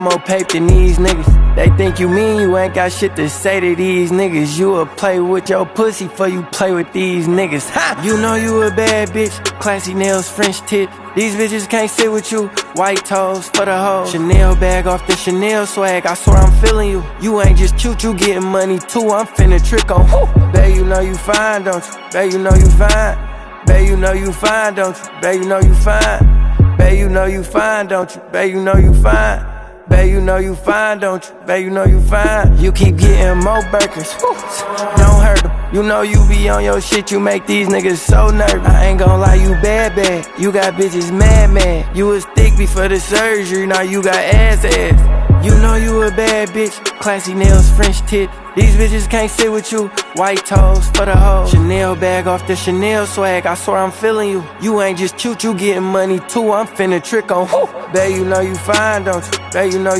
more paper than these niggas. They think you mean, you ain't got shit to say to these niggas. You will play with your pussy before you play with these niggas. Ha! You know you a bad bitch, classy nails, French tip. These bitches can't sit with you, white toes for the hoe. Chanel bag off the Chanel swag, I swear I'm feeling you. You ain't just cute, you getting money too, I'm finna trick on who? Babe, you know you fine, don't you? Babe, you know you fine. Babe, you know you fine, don't you? Babe, you know you fine. Babe, you know you fine, don't you? Babe, you know you fine. Babe, you know you fine, don't you? Babe, you know you fine. You keep getting more burgers, don't hurt them. You know you be on your shit, you make these niggas so nervous. I ain't gon' lie, you bad, bad. You got bitches mad. You was thick before the surgery, now you got ass. You know you a bad bitch, classy nails, French tip. These bitches can't sit with you, white toes for the hoe. Chanel bag off the Chanel swag, I swear I'm feeling you. You ain't just cute, you getting money too, I'm finna trick on who? Babe, you know you fine, don't you? Babe, you know